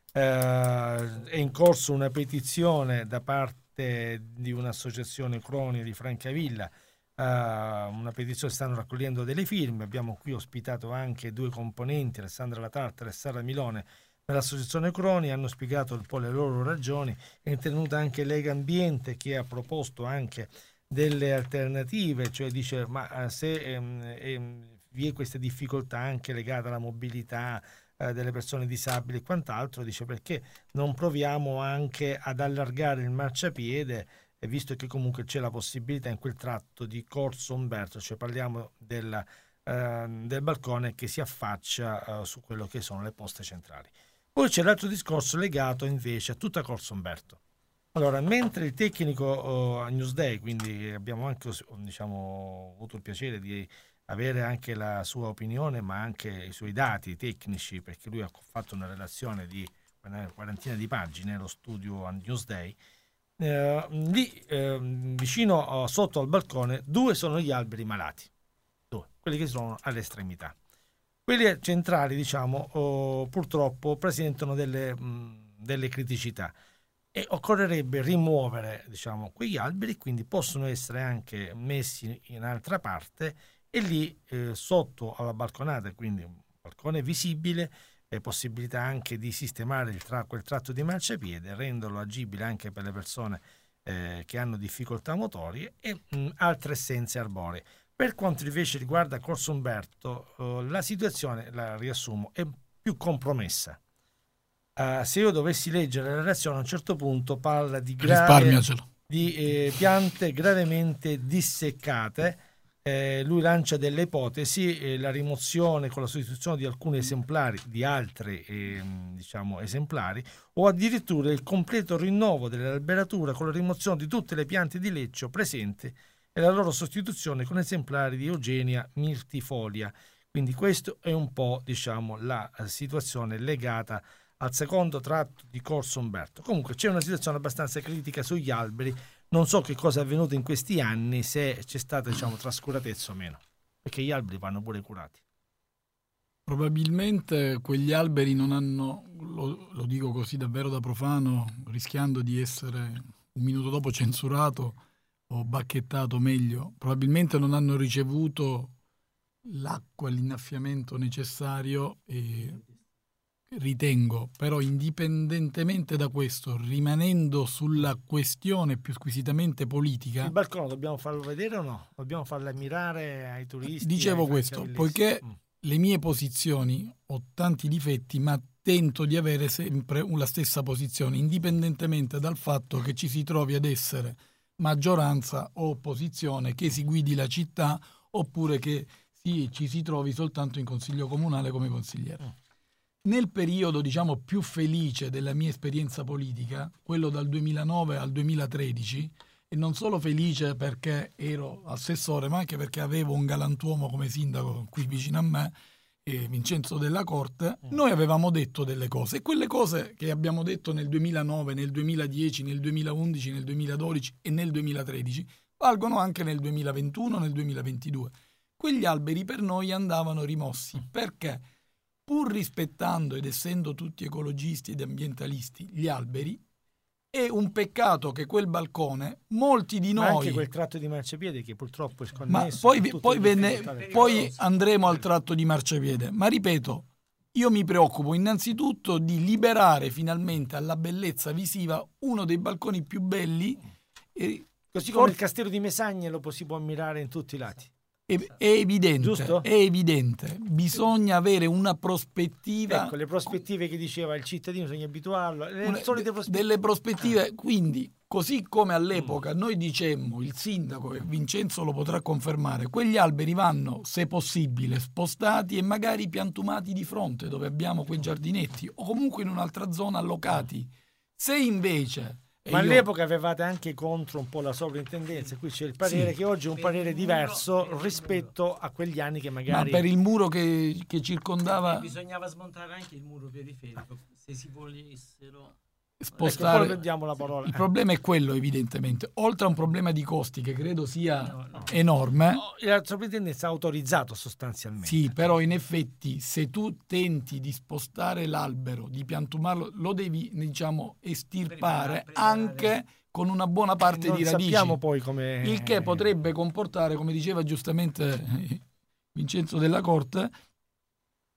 Eh, è in corso una petizione da parte di un'associazione Cronia di Francavilla, eh, una petizione, stanno raccogliendo delle firme. Abbiamo qui ospitato anche due componenti, Alessandra Latarta e Sara Milone, nell'associazione Croni, hanno spiegato un po' le loro ragioni. È intervenuta anche Lega Ambiente, che ha proposto anche delle alternative, cioè dice ma se ehm, ehm, vi è questa difficoltà anche legata alla mobilità eh, delle persone disabili e quant'altro, dice perché non proviamo anche ad allargare il marciapiede, e visto che comunque c'è la possibilità in quel tratto di Corso Umberto, cioè parliamo della, eh, del balcone che si affaccia eh, su quello che sono le poste centrali. Poi c'è l'altro discorso legato invece a tutta Corso Umberto. Allora, mentre il tecnico uh, a Newsday, quindi abbiamo anche diciamo, avuto il piacere di avere anche la sua opinione, ma anche i suoi dati tecnici, perché lui ha fatto una relazione di una quarantina di pagine allo studio a Newsday, eh, lì eh, vicino uh, sotto al balcone due sono gli alberi malati, due, quelli che sono all'estremità. Quelli centrali, diciamo, oh, purtroppo presentano delle, mh, delle criticità e occorrerebbe rimuovere, diciamo, quegli alberi, quindi possono essere anche messi in altra parte e lì eh, sotto alla balconata, quindi un balcone visibile, e possibilità anche di sistemare il tra- quel tratto di marciapiede, renderlo agibile anche per le persone eh, che hanno difficoltà motorie e mh, altre essenze arboree. Per quanto invece riguarda Corso Umberto, eh, la situazione, la riassumo, è più compromessa. Uh, se io dovessi leggere la relazione, a un certo punto parla di, grave, di eh, piante gravemente disseccate. Eh, lui lancia delle ipotesi, eh, la rimozione con la sostituzione di alcuni esemplari di altri eh, diciamo, esemplari, o addirittura il completo rinnovo dell'alberatura con la rimozione di tutte le piante di leccio presenti e la loro sostituzione con esemplari di Eugenia mirtifolia. Quindi questo è un po', diciamo, la situazione legata al secondo tratto di Corso Umberto. Comunque c'è una situazione abbastanza critica sugli alberi. Non so che cosa è avvenuto in questi anni, se c'è stata, diciamo, trascuratezza o meno, perché gli alberi vanno pure curati. Probabilmente quegli alberi non hanno, lo, lo dico così davvero da profano, rischiando di essere un minuto dopo censurato o bacchettato meglio, probabilmente non hanno ricevuto l'acqua, l'innaffiamento necessario e ritengo, però indipendentemente da questo, rimanendo sulla questione più squisitamente politica... Il balcone dobbiamo farlo vedere o no? Dobbiamo farlo ammirare ai turisti? Dicevo ai questo, poiché mm. le mie posizioni ho tanti difetti, ma tento di avere sempre la stessa posizione, indipendentemente dal fatto che ci si trovi ad essere maggioranza o opposizione, che si guidi la città oppure che si, ci si trovi soltanto in consiglio comunale come consigliere. Mm. Nel periodo, diciamo, più felice della mia esperienza politica, quello dal duemilanove al duemilatredici, e non solo felice perché ero assessore, ma anche perché avevo un galantuomo come sindaco qui vicino a me, eh, Vincenzo Della Corte, noi avevamo detto delle cose, e quelle cose che abbiamo detto nel duemilanove, nel duemiladieci, nel duemilaundici, nel duemiladodici e nel duemilatredici valgono anche nel duemilaventuno, nel duemilaventidue. Quegli alberi per noi andavano rimossi, perché pur rispettando ed essendo tutti ecologisti ed ambientalisti gli alberi, è un peccato che quel balcone, molti di noi... Ma anche quel tratto di marciapiede che purtroppo è sconnesso... Ma poi, poi, venne, poi andremo al tratto di marciapiede. Ma ripeto, io mi preoccupo innanzitutto di liberare finalmente alla bellezza visiva uno dei balconi più belli. E così come for- il castello di Mesagne lo si può ammirare in tutti i lati. È, è evidente, Giusto? È evidente, bisogna avere una prospettiva. Ecco, le prospettive che diceva il cittadino, bisogna abituarlo, le una, solite prospettive. Delle prospettive, quindi, così come all'epoca noi dicemmo, il sindaco, e Vincenzo lo potrà confermare, quegli alberi vanno, se possibile, spostati e magari piantumati di fronte, dove abbiamo quei giardinetti, o comunque in un'altra zona allocati. Se invece... Ma io... all'epoca avevate anche contro un po' la sovrintendenza, qui c'è il parere, sì, che oggi è un parere diverso rispetto a quegli anni che magari... Ma per il muro che, che circondava... E bisognava smontare anche il muro periferico, se si volessero... spostare. Ecco, diamo la parola. Il problema è quello, evidentemente, oltre a un problema di costi che credo sia no, no. enorme. No, la sovrintendenza ha autorizzato sostanzialmente. Sì, però in effetti se tu tenti di spostare l'albero, di piantumarlo, lo devi, diciamo, estirpare, preparare, preparare. anche con una buona parte non di radici. Sappiamo poi come... Il che potrebbe comportare, come diceva giustamente Vincenzo Della Corte,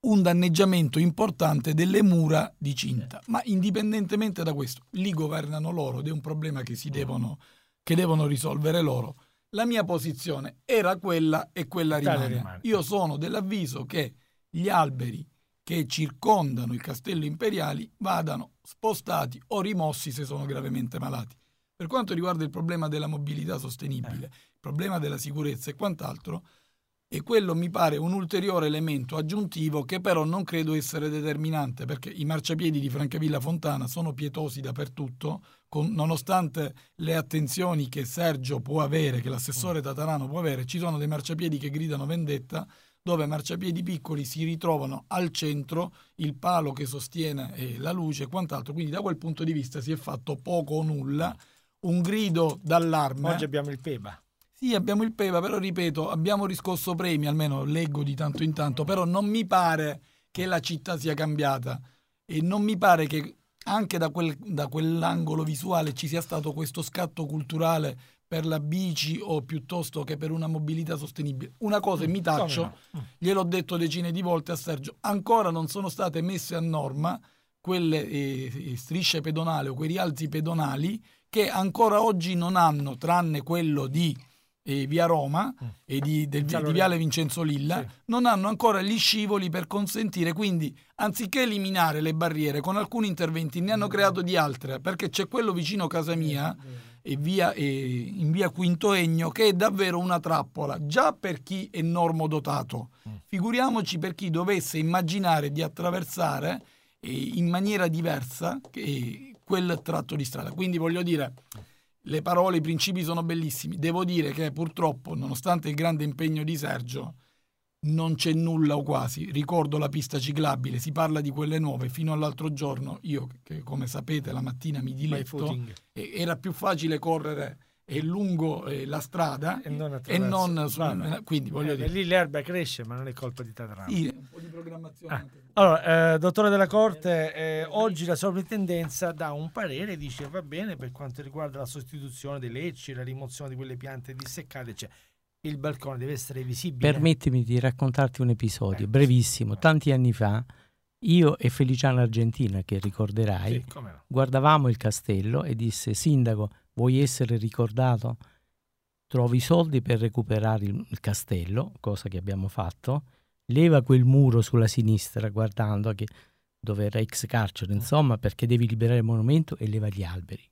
un danneggiamento importante delle mura di cinta. Ma indipendentemente da questo, lì governano loro ed è un problema che si devono, che devono risolvere loro. La mia posizione era quella e quella rimane. rimane. Io sono dell'avviso che gli alberi che circondano il Castello Imperiali vadano spostati o rimossi se sono gravemente malati. Per quanto riguarda il problema della mobilità sostenibile, il problema della sicurezza e quant'altro, e quello mi pare un ulteriore elemento aggiuntivo che però non credo essere determinante, perché i marciapiedi di Francavilla Fontana sono pietosi dappertutto, con, nonostante le attenzioni che Sergio può avere, che l'assessore Tatarano può avere, ci sono dei marciapiedi che gridano vendetta, dove marciapiedi piccoli si ritrovano al centro, il palo che sostiene eh, la luce e quant'altro, quindi da quel punto di vista si è fatto poco o nulla, un grido d'allarme. Oggi abbiamo il Peba. Sì, abbiamo il Peva, però ripeto, abbiamo riscosso premi, almeno leggo di tanto in tanto, però non mi pare che la città sia cambiata e non mi pare che anche da, quel, da quell'angolo visuale ci sia stato questo scatto culturale per la bici o piuttosto che per una mobilità sostenibile. Una cosa, e mi taccio, no? Gliel'ho detto decine di volte a Sergio, ancora non sono state messe a norma quelle eh, strisce pedonali o quei rialzi pedonali che ancora oggi non hanno, tranne quello di e via Roma mm. e di, del, di Viale Vincenzo Lilla, sì. non hanno ancora gli scivoli per consentire, quindi anziché eliminare le barriere con alcuni interventi ne hanno creato di altre, perché c'è quello vicino a casa mia e via, e in via Quinto Ennio che è davvero una trappola già per chi è normodotato, mm. figuriamoci per chi dovesse immaginare di attraversare eh, in maniera diversa eh, quel tratto di strada. Quindi voglio dire, le parole, i principi sono bellissimi. Devo dire che purtroppo, nonostante il grande impegno di Sergio, non c'è nulla o quasi. Ricordo la pista ciclabile, si parla di quelle nuove. Fino all'altro giorno, io che come sapete la mattina mi diletto, era più facile correre e lungo eh, la strada e non, e non su, quindi voglio eh, dire lì l'erba cresce, ma non è colpa di Tatarano. Sì, un po' di programmazione. Ah. Allora, eh, dottore della Corte, eh, oggi la sovrintendenza dà un parere, dice va bene per quanto riguarda la sostituzione dei lecci, la rimozione di quelle piante disseccate, cioè il balcone deve essere visibile. Permettimi di raccontarti un episodio eh, brevissimo. Tanti anni fa io e Feliciano Argentina, che ricorderai, sì, come no. guardavamo il castello e disse: sindaco, vuoi essere ricordato? Trovi i soldi per recuperare il, il castello, cosa che abbiamo fatto, leva quel muro sulla sinistra guardando che, dove era ex carcere, insomma, perché devi liberare il monumento, e leva gli alberi.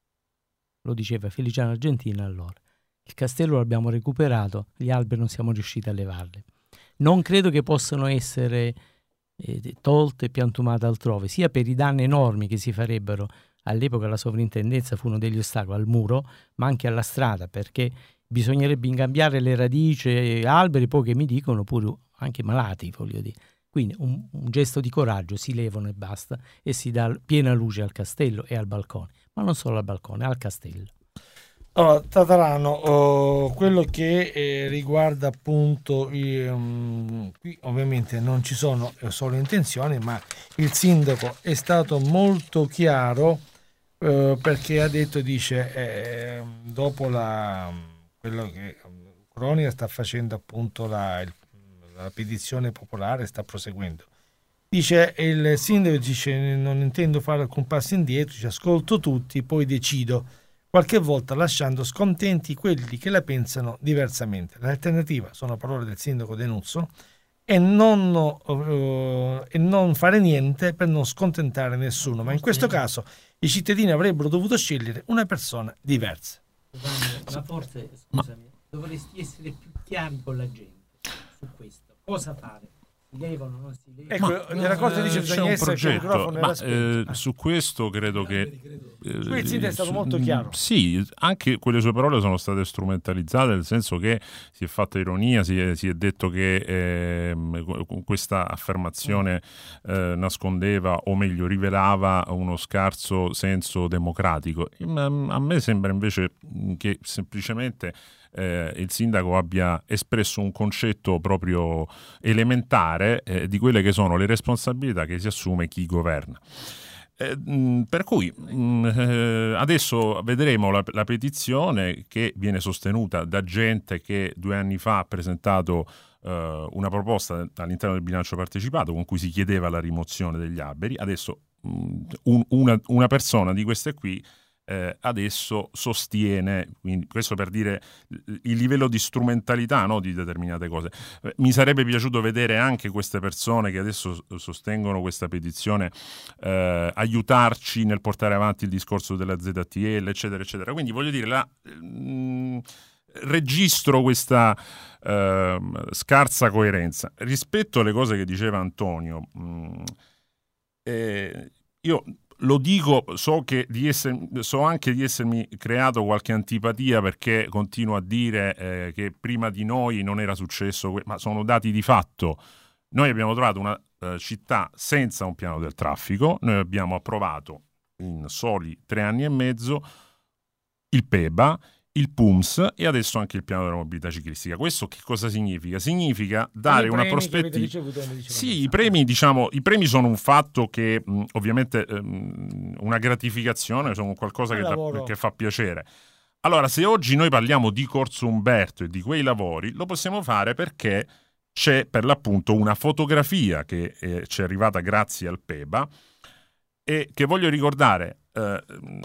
Lo diceva Feliciano Argentina allora. Il castello l'abbiamo recuperato, gli alberi non siamo riusciti a levarli. Non credo che possano essere eh, tolte e piantumate altrove, sia per i danni enormi che si farebbero. All'epoca la sovrintendenza fu uno degli ostacoli al muro, ma anche alla strada, perché bisognerebbe ingabbiare le radici, alberi, poi che mi dicono pure anche malati, voglio dire. Quindi un, un gesto di coraggio, si levano e basta, e si dà piena luce al castello e al balcone, ma non solo al balcone, al castello. Allora, Tatarano, oh, quello che eh, riguarda appunto i, um, qui ovviamente non ci sono solo intenzioni, ma il sindaco è stato molto chiaro eh, perché ha detto, dice eh, dopo la quello che Cronia sta facendo appunto la, il, la petizione popolare, sta proseguendo, dice il sindaco, dice non intendo fare alcun passo indietro, dice ascolto tutti, poi decido, qualche volta lasciando scontenti quelli che la pensano diversamente. L'alternativa, sono parole del sindaco Denuzzo, è non, uh, e non fare niente per non scontentare nessuno, ma in questo caso i cittadini avrebbero dovuto scegliere una persona diversa. Ma forse, scusami, dovresti essere più chiari con la gente su questo. Cosa fare? Si levano, non si levano? Ecco, nella Corte dice c'è un progetto, ma eh, su questo credo che eh, il sindaco è stato molto chiaro. Sì, anche quelle sue parole sono state strumentalizzate, nel senso che si è fatta ironia, si è, si è detto che eh, questa affermazione eh, nascondeva, o meglio rivelava, uno scarso senso democratico. A me sembra invece che semplicemente Eh, il sindaco abbia espresso un concetto proprio elementare eh, di quelle che sono le responsabilità che si assume chi governa. Eh, mh, per cui mh, eh, adesso vedremo la, la petizione che viene sostenuta da gente che due anni fa ha presentato eh, una proposta all'interno del bilancio partecipato con cui si chiedeva la rimozione degli alberi. Adesso mh, un, una, una persona di queste qui eh, adesso sostiene, quindi questo per dire il livello di strumentalità, no, di determinate cose. Eh, mi sarebbe piaciuto vedere anche queste persone che adesso sostengono questa petizione eh, aiutarci nel portare avanti il discorso della Z T L, eccetera, eccetera. Quindi voglio dire, la, mh, registro questa eh, scarsa coerenza rispetto alle cose che diceva Antonio. Mh, eh, io lo dico, so che di essere, so anche di essermi creato qualche antipatia perché continuo a dire eh, che prima di noi non era successo, ma sono dati di fatto. Noi abbiamo trovato una eh, città senza un piano del traffico, noi abbiamo approvato in soli tre anni e mezzo il P E B A, il P U M S e adesso anche il piano della mobilità ciclistica. Questo che cosa significa? Significa dare una prospettiva. Sì, i premi, diciamo, i premi sono un fatto che mh, ovviamente mh, una gratificazione, sono qualcosa che, da, che fa piacere. Allora, se oggi noi parliamo di Corso Umberto e di quei lavori, lo possiamo fare perché c'è per l'appunto una fotografia che eh, ci è arrivata grazie al P E B A e che voglio ricordare. Eh,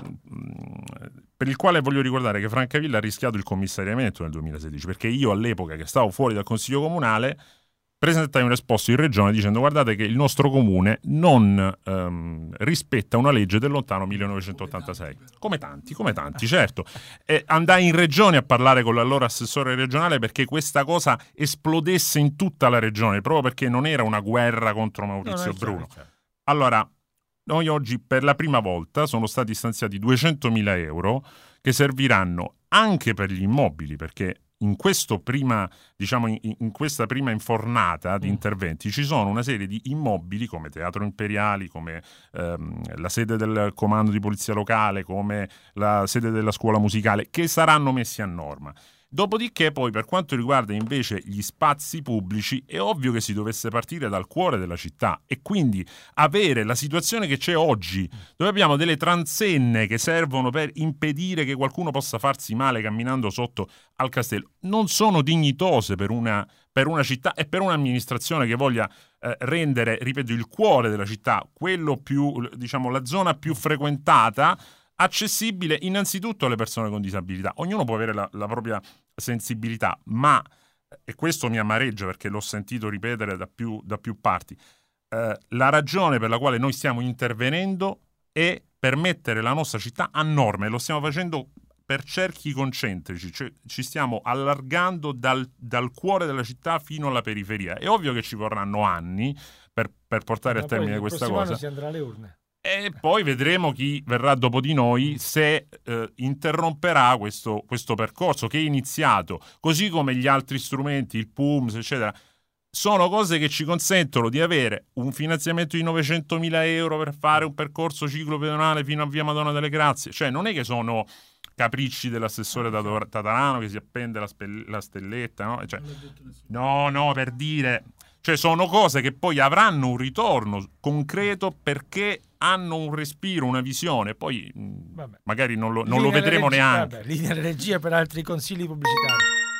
per il quale voglio ricordare che Francavilla ha rischiato il commissariamento nel duemilasedici, perché io all'epoca che stavo fuori dal Consiglio Comunale presentai un esposto in regione dicendo: guardate che il nostro comune non ehm, rispetta una legge del lontano millenovecentottantasei, come tanti, come tanti, certo. E andai in regione a parlare con l'allora assessore regionale perché questa cosa esplodesse in tutta la regione, proprio perché non era una guerra contro Maurizio no, Bruno. Chiaro. Allora, noi oggi per la prima volta sono stati stanziati duecentomila euro che serviranno anche per gli immobili, perché in questo prima, diciamo, in, in questa prima infornata di interventi ci sono una serie di immobili come Teatro Imperiali, come ehm, la sede del comando di polizia locale, come la sede della scuola musicale, che saranno messi a norma. Dopodiché poi per quanto riguarda invece gli spazi pubblici è ovvio che si dovesse partire dal cuore della città e quindi avere la situazione che c'è oggi, dove abbiamo delle transenne che servono per impedire che qualcuno possa farsi male camminando sotto al castello, non sono dignitose per una, per una città e per un'amministrazione che voglia eh, rendere, ripeto, il cuore della città, quello più, diciamo, la zona più frequentata, accessibile innanzitutto alle persone con disabilità. Ognuno può avere la, la propria sensibilità, ma, e questo mi amareggia perché l'ho sentito ripetere da più, da più parti, eh, la ragione per la quale noi stiamo intervenendo è per mettere la nostra città a norma e lo stiamo facendo per cerchi concentrici, cioè ci stiamo allargando dal, dal cuore della città fino alla periferia. È ovvio che ci vorranno anni per, per portare ma a termine questa cosa. Si andrà alle urne. E poi vedremo chi verrà dopo di noi se eh, interromperà questo, questo percorso che è iniziato, così come gli altri strumenti, il P U M S, eccetera. Sono cose che ci consentono di avere un finanziamento di novecentomila euro per fare un percorso ciclopedonale fino a Via Madonna delle Grazie. Cioè non è che sono capricci dell'assessore Tatarano che si appende la, spe- la stelletta, no? Cioè, no, no, per dire... Cioè sono cose che poi avranno un ritorno concreto perché hanno un respiro, una visione, poi vabbè, magari non lo, non lo vedremo regia, neanche. Vabbè, linea regia per altri consigli pubblicitari.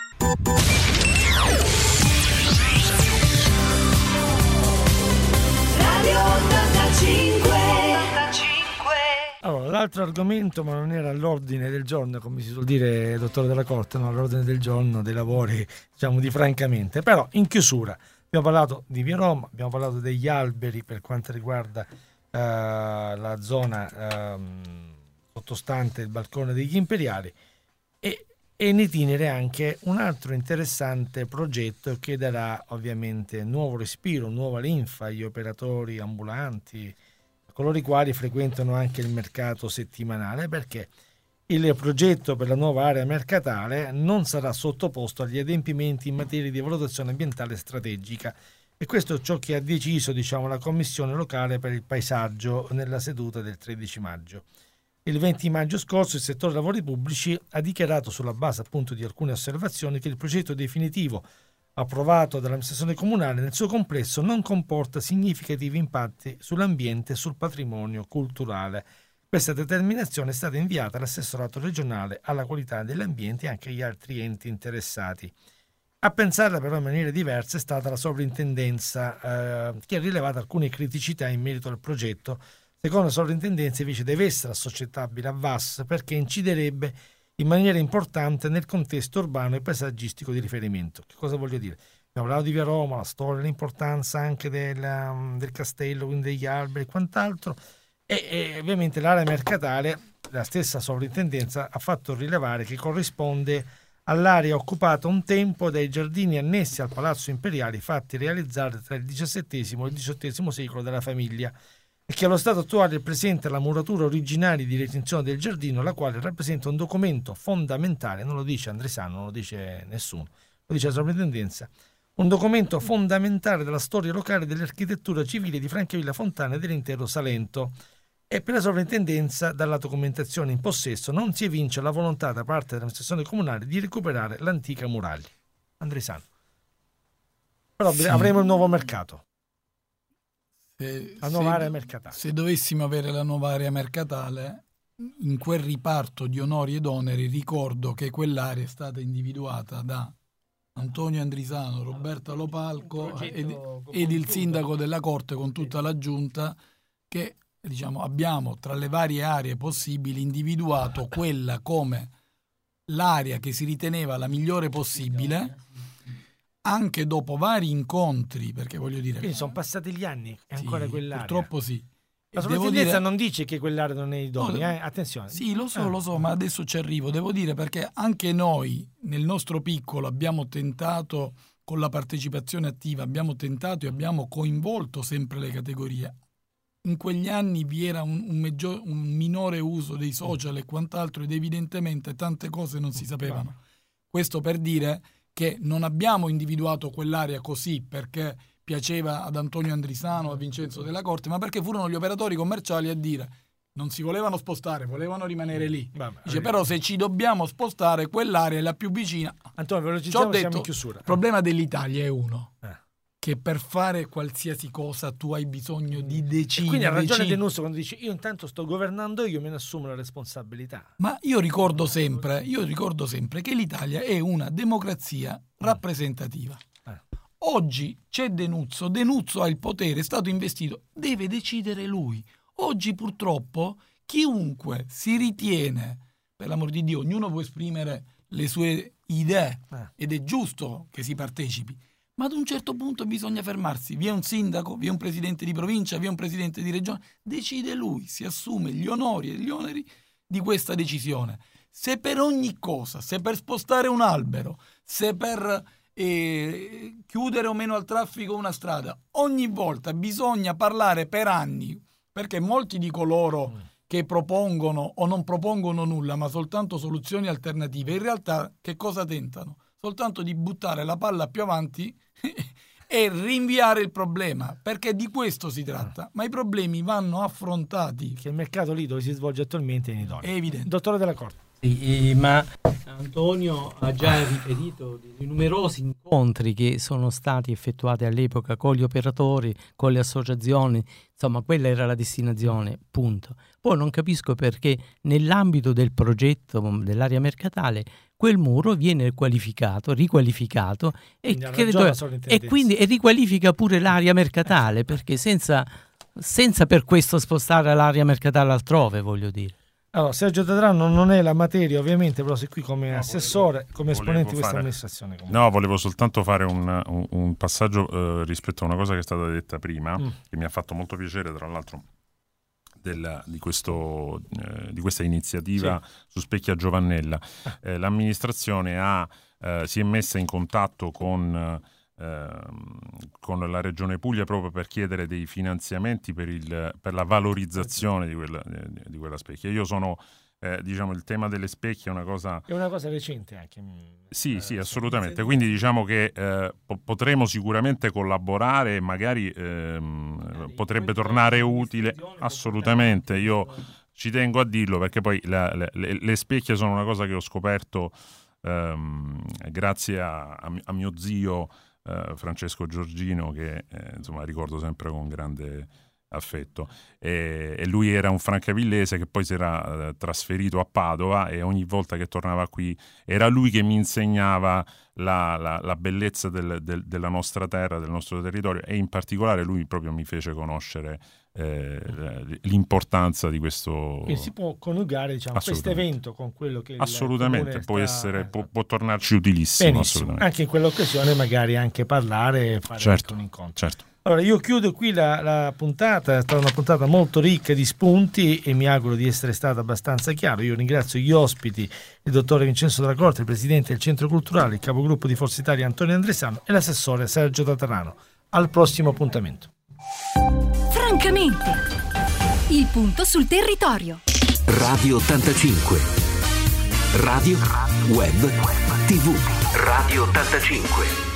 Radio ottantacinque. Allora, l'altro argomento, ma non era all'ordine del giorno, come si suol dire, dottore Della Corte, no, all'ordine del giorno dei lavori, diciamo, di Francamente. Però in chiusura abbiamo parlato di Via Roma, abbiamo parlato degli alberi per quanto riguarda uh, la zona uh, sottostante il balcone degli Imperiali e, e in itinere anche un altro interessante progetto che darà ovviamente nuovo respiro, nuova linfa agli operatori ambulanti, a coloro i quali frequentano anche il mercato settimanale, perché il progetto per la nuova area mercatale non sarà sottoposto agli adempimenti in materia di valutazione ambientale strategica e questo è ciò che ha deciso, diciamo, la Commissione locale per il paesaggio nella seduta del tredici maggio. Il venti maggio scorso il settore lavori pubblici ha dichiarato, sulla base appunto di alcune osservazioni, che il progetto definitivo approvato dall'amministrazione comunale nel suo complesso non comporta significativi impatti sull'ambiente e sul patrimonio culturale. Questa determinazione è stata inviata all'assessorato regionale alla qualità dell'ambiente e anche agli altri enti interessati. A pensarla però in maniera diversa è stata la sovrintendenza, eh, che ha rilevato alcune criticità in merito al progetto. Secondo la sovrintendenza invece deve essere assoggettabile a V A S perché inciderebbe in maniera importante nel contesto urbano e paesaggistico di riferimento. Che cosa voglio dire? Abbiamo parlato di Via Roma, la storia, l'importanza anche del, del castello, quindi degli alberi e quant'altro, e, e ovviamente l'area mercatale, la stessa sovrintendenza ha fatto rilevare che corrisponde all'area occupata un tempo dai giardini annessi al Palazzo Imperiale, fatti realizzare tra il diciassettesimo e il diciottesimo secolo dalla famiglia, e che allo stato attuale presenta la muratura originaria di recinzione del giardino, la quale rappresenta un documento fondamentale, non lo dice Andrisano, non lo dice nessuno, lo dice la sovrintendenza, un documento fondamentale della storia locale dell'architettura civile di Francavilla Fontana e dell'intero Salento. E per la sovrintendenza, dalla documentazione in possesso, non si evince la volontà da parte dell'amministrazione comunale di recuperare l'antica muraglia. Andresano. Però sì, avremo il nuovo mercato. Se, la nuova se, area mercatale. Se dovessimo avere la nuova area mercatale, in quel riparto di onori ed oneri, ricordo che quell'area è stata individuata da Antonio Andrisano, Roberta Lopalco ed, ed il sindaco della Corte con tutta la giunta, che diciamo abbiamo tra le varie aree possibili individuato quella come l'area che si riteneva la migliore possibile, anche dopo vari incontri, perché voglio dire... Quindi sono passati gli anni e ancora sì, quell'area. Purtroppo sì. La sovrintendenza dire... non dice che quell'area non è idonea, no, eh? Attenzione. Sì, lo so, eh. lo so, ma adesso ci arrivo. Devo dire perché anche noi, nel nostro piccolo, abbiamo tentato, con la partecipazione attiva, abbiamo tentato e abbiamo coinvolto sempre le categorie. In quegli anni vi era un, un, meggior, un minore uso dei social e quant'altro, ed evidentemente tante cose non si sapevano. Questo per dire che non abbiamo individuato quell'area così perché piaceva ad Antonio Andrisano, a Vincenzo della Corte, ma perché furono gli operatori commerciali a dire non si volevano spostare, volevano rimanere lì. Vabbè, dice però se ci dobbiamo spostare, quell'area è la più vicina. Antonio, velocizziamo, detto, siamo in chiusura. Il problema dell'Italia è uno. Eh. Che per fare qualsiasi cosa tu hai bisogno di decidere. Quindi ha ragione Denusso quando dice io intanto sto governando, io me ne assumo la responsabilità. Ma io ricordo sempre, io ricordo sempre che l'Italia è una democrazia rappresentativa. Eh. Oggi c'è Denuzzo, Denuzzo ha il potere, è stato investito, deve decidere lui. Oggi purtroppo chiunque si ritiene, per l'amor di Dio, ognuno può esprimere le sue idee eh. ed è giusto che si partecipi. Ma ad un certo punto bisogna fermarsi. Vi è un sindaco, vi è un presidente di provincia, vi è un presidente di regione. Decide lui, si assume gli onori e gli oneri di questa decisione. Se per ogni cosa, se per spostare un albero, se per eh, chiudere o meno al traffico una strada, ogni volta bisogna parlare per anni, perché molti di coloro mm. che propongono o non propongono nulla, ma soltanto soluzioni alternative, in realtà che cosa tentano? Soltanto di buttare la palla più avanti e rinviare il problema, perché di questo si tratta, ma i problemi vanno affrontati. Che il mercato lì dove si svolge attualmente è in idoneo. È evidente. Dottore della Corte. Sì, ma Antonio ha già riferito di, di numerosi incontri che sono stati effettuati all'epoca con gli operatori, con le associazioni, insomma quella era la destinazione, punto. Poi non capisco perché nell'ambito del progetto dell'area mercatale quel muro viene qualificato, riqualificato e, credo, e quindi e riqualifica pure l'area mercatale, perché senza, senza per questo spostare l'area mercatale altrove, voglio dire. Allora, Sergio Tatarano non è la materia ovviamente, però sei qui come no, assessore, volevo, come esponente di questa fare, amministrazione. Comunque. No, volevo soltanto fare un, un, un passaggio eh, rispetto a una cosa che è stata detta prima, mm. che mi ha fatto molto piacere, tra l'altro, Della, di, questo, eh, di questa iniziativa sì. su Specchia Giovannella. Eh, l'amministrazione ha, eh, si è messa in contatto con, eh, con la Regione Puglia proprio per chiedere dei finanziamenti per, il, per la valorizzazione di quella, di quella specchia. Io sono, eh, diciamo, il tema delle specchie è una cosa... È una cosa recente anche. Sì, eh, sì, assolutamente. Quindi diciamo che eh, po- potremo sicuramente collaborare e magari ehm, potrebbe tornare utile. Assolutamente, io ci tengo a dirlo perché poi la, le, le specchie sono una cosa che ho scoperto ehm, grazie a, a, a mio zio eh, Francesco Giorgino, che eh, insomma ricordo sempre con grande affetto. E, e lui era un francavillese che poi si era eh, trasferito a Padova, e ogni volta che tornava qui era lui che mi insegnava la, la, la bellezza del, del, della nostra terra, del nostro territorio, e in particolare lui proprio mi fece conoscere eh, l'importanza di questo. E si può coniugare, diciamo, questo evento con quello che assolutamente può sta... essere può, può tornarci utilissimo. Assolutamente. Anche in quell'occasione magari anche parlare, fare certo, un incontro. Certo. Allora io chiudo qui la, la puntata, è stata una puntata molto ricca di spunti e mi auguro di essere stato abbastanza chiaro. Io ringrazio gli ospiti, il dottore Vincenzo Della Corte, il presidente del Centro Culturale, il capogruppo di Forza Italia Antonio Andresano e l'assessore Sergio Tatarano. Al prossimo appuntamento. Francamente, il punto sul territorio. Radio ottantacinque. Radio, web, tivù. Radio ottantacinque.